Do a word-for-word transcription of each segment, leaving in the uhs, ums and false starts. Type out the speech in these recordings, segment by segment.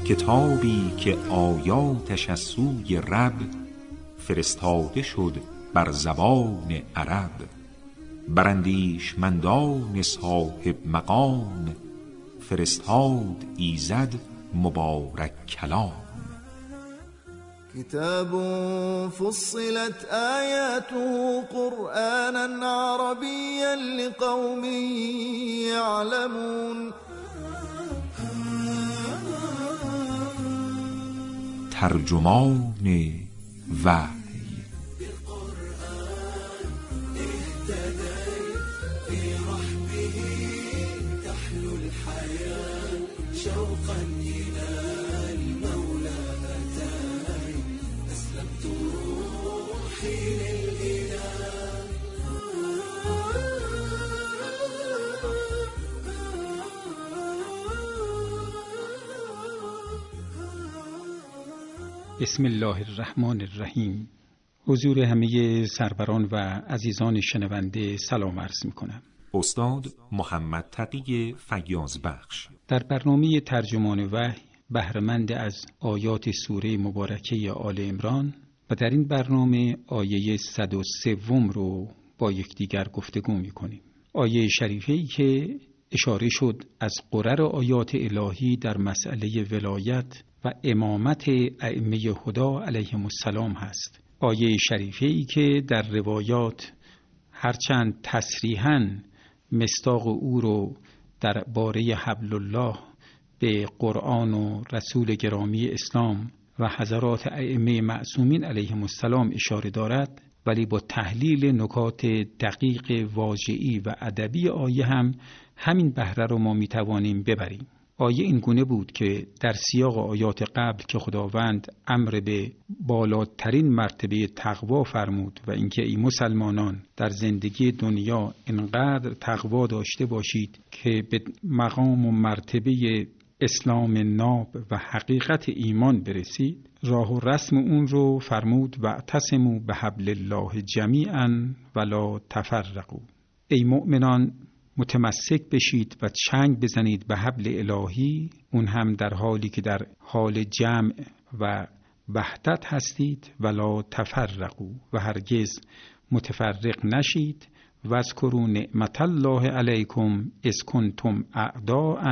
کتابی که آیاتش از سوی رب فرستاده شد بر زبان عرب، براندیشمندان صاحب مقام فرستاد ایزد مبارک کلام. كتاب فصلت آياته قرآنا عربيا لقوم يعلمون. ترجمان وحی. بسم الله الرحمن الرحیم. حضور همه سروران و عزیزان شنونده سلام عرض می کنم. استاد محمد تقی فیاض بخش در برنامه ترجمان وحی بهره‌مند از آیات سوره مبارکه آل عمران و در این برنامه آیه صد و سه رو با یکدیگر گفتگو می کنیم. آیه شریفه‌ای که اشاره شد از قرر آیات الهی در مسئله ولایت و امامت ائمه هدا علیهم السلام هست. آیه شریفه‌ای که در روایات هرچند تصریحاً مصداق او رو در باره حبل الله به قرآن و رسول گرامی اسلام و حضرات ائمه معصومین علیهم السلام اشاره دارد، ولی با تحلیل نکات دقیق واژه‌ای و ادبی آیه هم همین بهره رو ما میتوانیم ببریم. آیه این گونه بود که در سیاق آیات قبل که خداوند امر به بالاترین مرتبه تقوا فرمود و اینکه ای مسلمانان در زندگی دنیا انقدر تقوا داشته باشید که به مقام و مرتبه اسلام ناب و حقیقت ایمان برسید، راه و رسم اون رو فرمود و اعتصموا بحبل الله جمیعا ولا تفرقوا. ای مؤمنان متمسک بشید و چنگ بزنید به حبل الهی، اون هم در حالی که در حال جمع و وحدت هستید، ولا تفرقوا و هرگز متفرق نشید. واذکروا نعمت الله علیکم اذ کنتم اعداء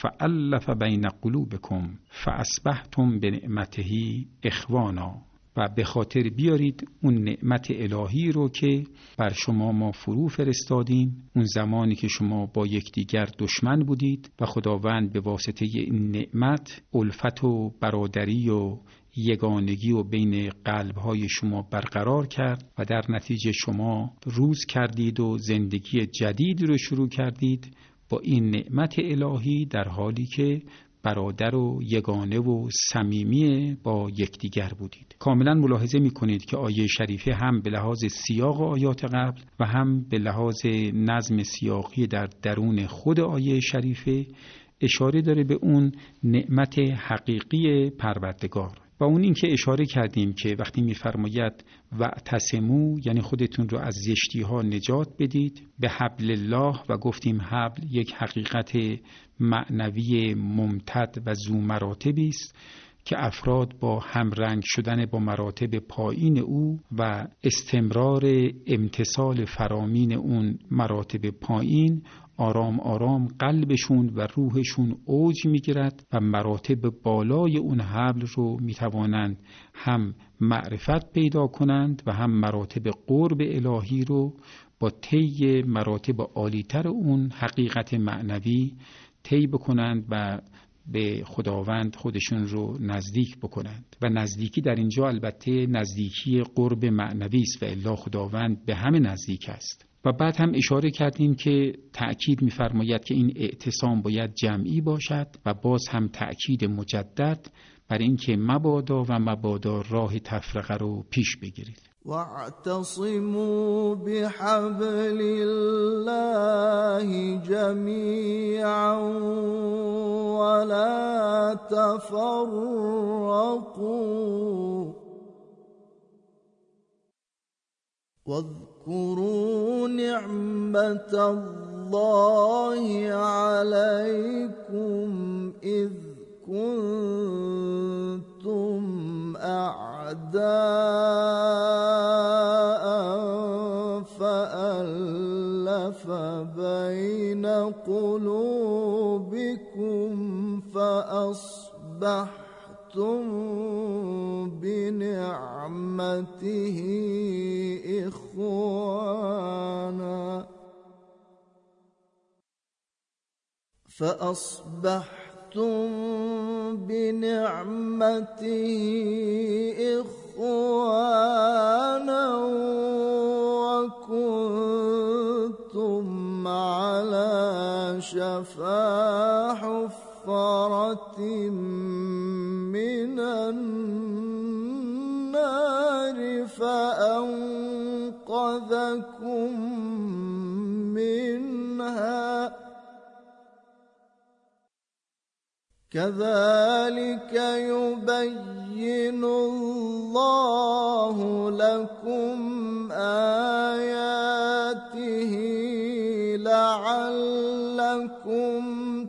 فالف بین قلوبکم فاصبحتم بنعمته اخوانا. و به خاطر بیارید اون نعمت الهی رو که بر شما ما فرو فرستادیم، اون زمانی که شما با یکدیگر دشمن بودید و خداوند به واسطه این نعمت الفت و برادری و یگانگی و بین قلب‌های شما برقرار کرد و در نتیجه شما روز کردید و زندگی جدید رو شروع کردید با این نعمت الهی، در حالی که برادر و یگانه و صمیمی با یکدیگر بودید. کاملا ملاحظه می‌کنید که آیه شریفه هم به لحاظ سیاق آیات قبل و هم به لحاظ نظم سیاقی در درون خود آیه شریفه اشاره داره به اون نعمت حقیقی پروردگار. و اون این که اشاره کردیم که وقتی می‌فرماید واعتصموا یعنی خودتون رو از زشتی‌ها نجات بدید به حبل الله، و گفتیم حبل یک حقیقت معنوی ممتد و ذو مراتبی است که افراد با همرنگ شدن با مراتب پایین او و استمرار امتثال فرامین اون مراتب پایین آرام آرام قلبشون و روحشون اوج میگیرد و مراتب بالای اون حبل رو میتوانند هم معرفت پیدا کنند و هم مراتب قرب الهی رو با طی مراتب عالی‌تر اون حقیقت معنوی طی بکنند و به خداوند خودشون رو نزدیک بکنند. و نزدیکی در اینجا البته نزدیکی قرب معنوی است و الا خداوند به همه نزدیک است. و بعد هم اشاره کردیم که تأکید می‌فرماید که این اعتصام باید جمعی باشد و باز هم تأکید مجدد بر اینکه مبادا و مبادا راه تفرقه رو پیش بگیرید. واعتصموا بحبل الله جميعا ولا تفرقوا واذكروا نعمة الله عليكم إذ كنتم أعداء فألف بين قلوبكم فأصبحتم بنعمته إخوانا فأصبحتم بنعمته إخوانا وكنتم على شفا حفرة من النار فأنقذكم منها كذلك يبين الله لكم آياته لعلكم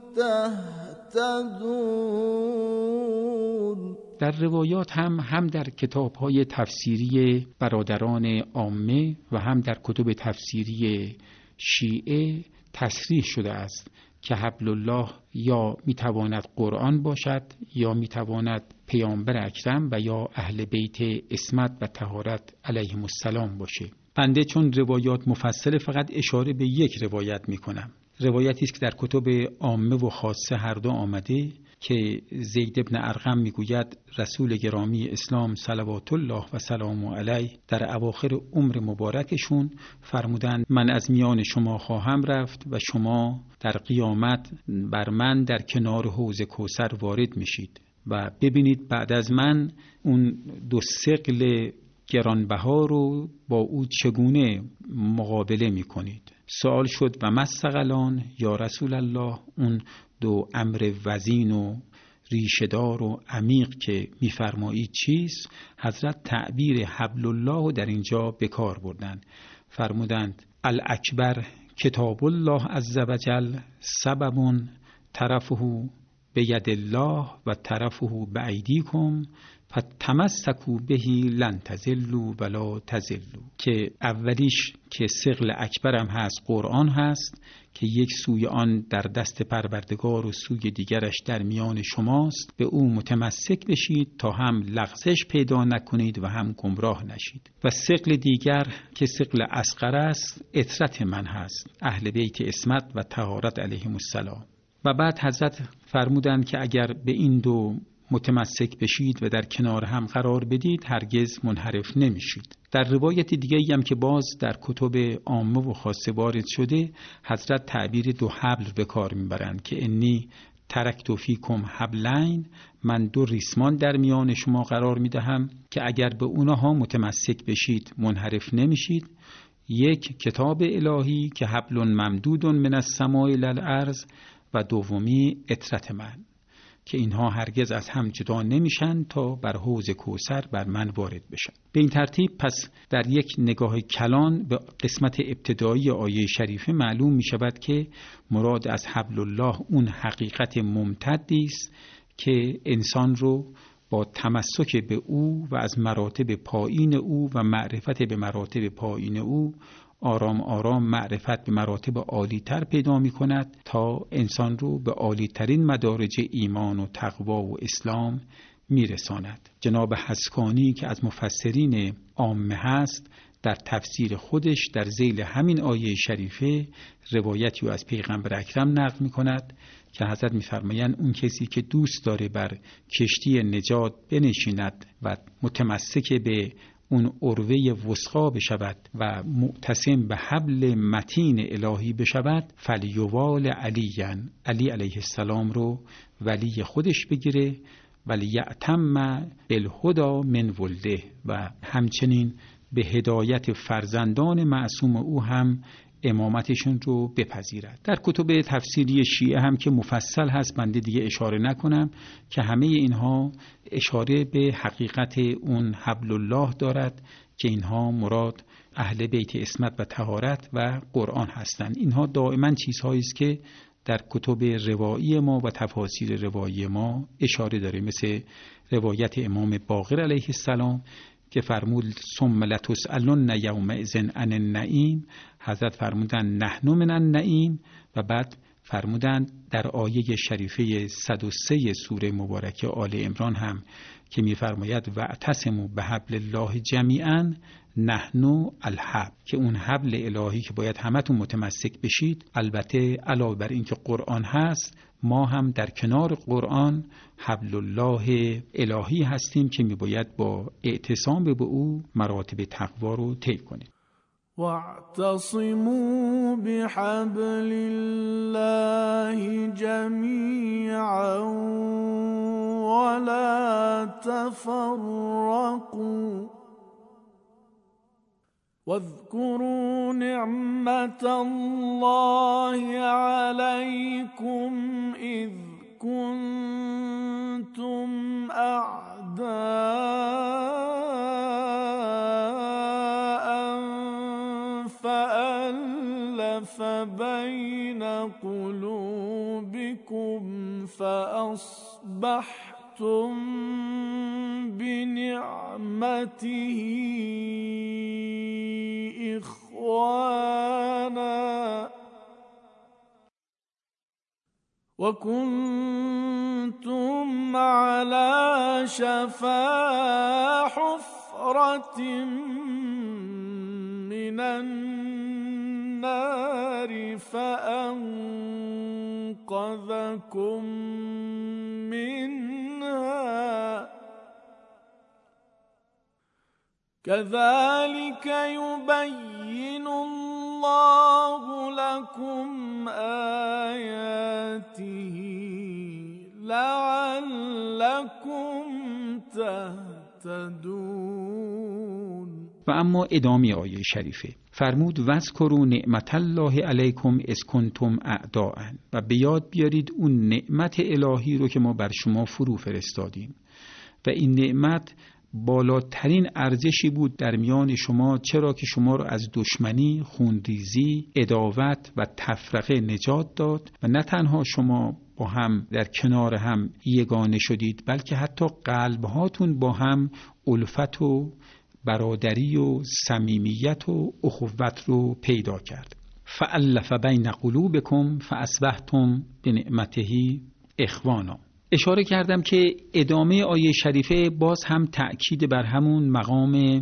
تهتدون. در روایات هم هم در کتاب‌های تفسیری برادران عامه و هم در کتب تفسیری شیعه تصریح شده است که حبل الله یا میتواند قرآن باشد یا میتواند پیامبر اکرم و یا اهل بیت عصمت و طهارت علیهم السلام باشه. بنده چون روایات مفصل فقط اشاره به یک روایت میکنم. روایتی است که در کتب عامه و خاصه هر دو آمده که زید بن ارقم میگوید رسول گرامی اسلام صلوات الله و سلام علیه در اواخر عمر مبارکشون فرمودند من از میان شما خواهم رفت و شما در قیامت بر من در کنار حوض کوثر وارد میشید و ببینید بعد از من اون دو ثقل گرانبها رو با او چگونه مقابله میکنید. سوال شد و مستقلان یا رسول الله، اون دو امر وزین و ریشه‌دار و عمیق که میفرمایید چیست؟ حضرت تعبیر حبل الله در اینجا به کار بردند. فرمودند الاکبر کتاب الله عز وجل سبب طرفه بید الله و طرفه بایدیکم فتمسکوا به لن تضلوا ولا تضلوا. که اولیش که ثقل اکبر هم هست قرآن هست که یک سوی آن در دست پروردگار و سوی دیگرش در میان شماست، به او متمسک بشید تا هم لغزش پیدا نکنید و هم گمراه نشید. و ثقل دیگر که ثقل اصغر است اطرت من هست، اهل بیت عصمت و طهارت علیهم السلام. و بعد حضرت فرمودند که اگر به این دو متمسک بشید و در کنار هم قرار بدید هرگز منحرف نمیشید. در روایت دیگه هم که باز در کتب عامه و خاصه وارد شده حضرت تعبیر دو حبل به کار میبرند که انی ترکت فیکم حبلین، من دو ریسمان در میان شما قرار میدهم که اگر به اونها متمسک بشید منحرف نمیشید. یک کتاب الهی که حبل ممدود من السماء الی الارض و دومی اطرت من که اینها هرگز از هم جدا نمیشن تا بر حوض کوثر بر من وارد بشن. به این ترتیب پس در یک نگاه کلان به قسمت ابتدایی آیه شریفه معلوم می شود که مراد از حبل الله اون حقیقت ممتدی است که انسان رو با تمسک به او و از مراتب پایین او و معرفت به مراتب پایین او آرام آرام معرفت به مراتب عالی تر پیدا می کند تا انسان رو به عالی ترین مدارج ایمان و تقوا و اسلام می رساند. جناب حسکانی که از مفسرین عامه هست در تفسیر خودش در ذیل همین آیه شریفه روایتی رو از پیغمبر اکرم نقل می کند که حضرت می فرمایند اون کسی که دوست داره بر کشتی نجات بنشیند و متمسک به اون عروه وثقا بشود و معتصم به حبل متین الهی بشود فلیوال علیین، علی علیه السلام رو ولی خودش بگیره ولی یعتم بالهدی من ولده و همچنین به هدایت فرزندان معصوم او هم امامتشون رو بپذیرد. در کتب تفسیری شیعه هم که مفصل هست بنده دیگه اشاره نکنم که همه اینها اشاره به حقیقت اون حبل الله دارد که اینها مراد اهل بیت عصمت و طهارت و قرآن هستند. اینها دائما چیزهایی است که در کتب روایی ما و تفاسیر روایی ما اشاره داره، مثل روایت امام باقر علیه السلام که فرمود ثم لتسألن یومئذ عن النعیم. حضرت فرمودن نحن من النعیم و بعد فرمودن در آیه شریفه صد و سه سوره مبارکه آل عمران هم که می‌فرماید واعتصموا بحبل الله جمیعا نحن الحبل، که اون حبل الهی که باید همتون متمسک بشید. البته علاوه بر این که قرآن هست، ما هم در کنار قرآن حبل الله الهی هستیم که میباید با اعتصام به او مراتب تقوا رو طی کنیم. واعتصموا بحبل الله جميعا ولا تفرقوا واذكروا نعمة الله عليكم إذ كنتم أعداء فألف بين قلوبكم فأصبحتم بنعمته إخوانا وكنتم على شفا حفرة من النار فأنقذكم منها كذلك يبين الله لكم آياته لعلكم تهتدون. و اما ادامه آیه شریفه فرمود واذکروا نعمت الله علیکم اذ کنتم اعداء، و به یاد بیارید اون نعمت الهی رو که ما بر شما فرو فرستادیم. و این نعمت بالاترین ارزشی بود در میان شما، چرا که شما را از دشمنی، خونریزی، عداوت و تفرقه نجات داد و نه تنها شما با هم در کنار هم یگانه شدید، بلکه حتی قلبهاتون با هم الفت و برادری و صمیمیت و اخوت رو پیدا کرد. فألف بین قلوبکم فاصبحتم بنعمته اخوانا. اشاره کردم که ادامه آیه شریفه باز هم تأکید بر همون مقام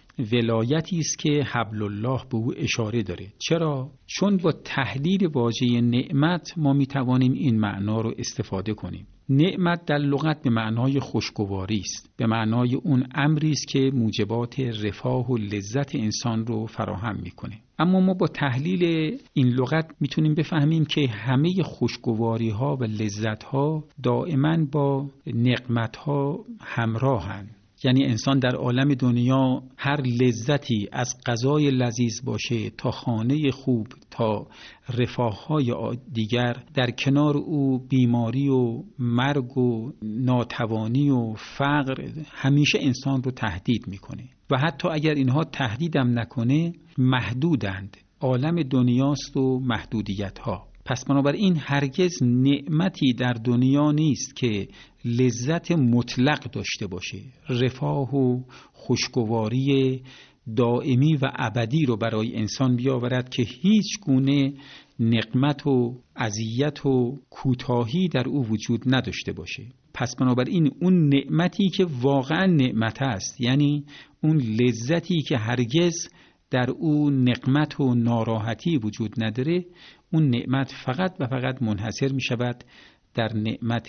ولایتی است که حبل الله به او اشاره داره. چرا؟ چون با تحلیل واژه نعمت ما میتوانیم این معنا رو استفاده کنیم. نعمت در لغت به معنای خوشگواری است، به معنای اون امری است که موجبات رفاه و لذت انسان رو فراهم میکنه. اما ما با تحلیل این لغت میتونیم بفهمیم که همه خوشگواری ها و لذت ها دائما با نقمت ها همراهن. یعنی انسان در عالم دنیا هر لذتی از غذای لذیذ باشه تا خانه خوب تا رفاه‌های دیگر، در کنار او بیماری و مرگ و ناتوانی و فقر همیشه انسان رو تهدید میکنه و حتی اگر اینها تهدیدم نکنه محدودند. عالم دنیاست و محدودیت‌ها. پس بنابراین هرگز نعمتی در دنیا نیست که لذت مطلق داشته باشه، رفاه و خوشگواری دائمی و ابدی رو برای انسان بیاورد که هیچ گونه نقمت و اذیت و کوتاهی در او وجود نداشته باشه. پس بنابراین اون نعمتی که واقعا نعمت است، یعنی اون لذتی که هرگز در او نقمت و ناراحتی وجود نداره، اون نعمت فقط و فقط منحصر می شود در نعمت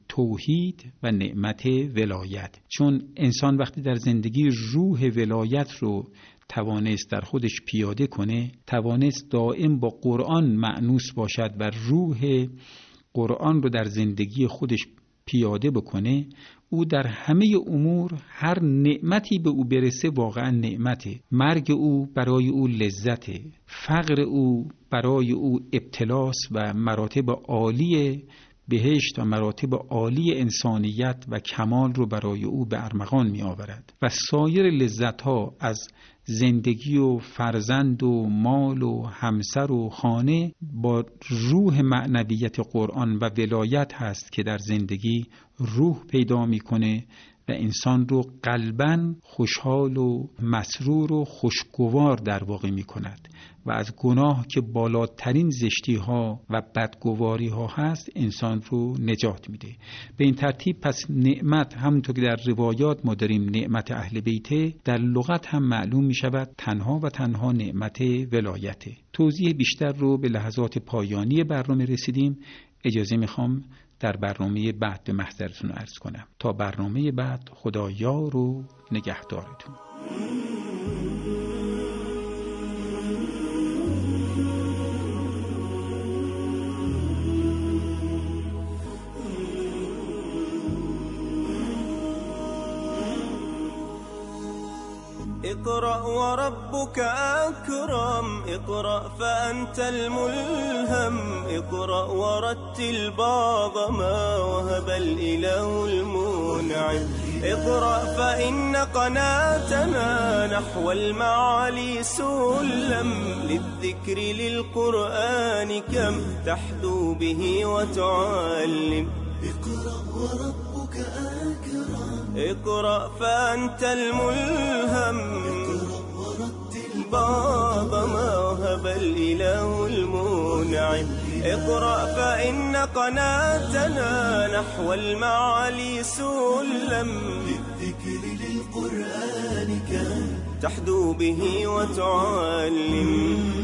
توحید و نعمت ولایت. چون انسان وقتی در زندگی روح ولایت رو توانست در خودش پیاده کنه، توانست دائم با قرآن مأنوس باشد و روح قرآن رو در زندگی خودش پیاده بکنه، او در همه امور هر نعمتی به او برسه واقعا نعمته. مرگ او برای او لذته، فقر او برای او ابتلاس و مراتب عالی بهشت و مراتب عالی انسانیت و کمال رو برای او به ارمغان می آورد و سایر لذت‌ها از زندگی و فرزند و مال و همسر و خانه با روح معنویت قرآن و ولایت هست که در زندگی روح پیدا میکنه و انسان رو قلباً خوشحال و مسرور و خوشگوار در واقع می کند و از گناه که بالاترین زشتی ها و بدگواری ها هست انسان رو نجات میده. به این ترتیب پس نعمت، همونطور که در روایات ما داریم نعمت اهل بیته، در لغت هم معلوم می شود تنها و تنها نعمت ولایته. توضیح بیشتر رو به لحظات پایانی برنامه رسیدیم. اجازه میخوام در برنامه بعد به محضرتون عرض کنم. تا برنامه بعد، خدا یار و نگهدارتون. اقرأ وربك أكرم، اقرأ فأنت الملهم، اقرأ ورتل بعض ما وهب الإله المنعم، اقرأ فإن قناتنا نحو المعالي سلم، للذكر للقرآن كم تحدو به وتعلم. اقرأ وربك أكرم، اقرأ فأنت الملهم، اقرأ ورتل بعض ما وهب الإله المنعم، اقرأ فإن قناتنا نحو المعالي سلم، للذكر للقرآن كم تحدو به وتعلم.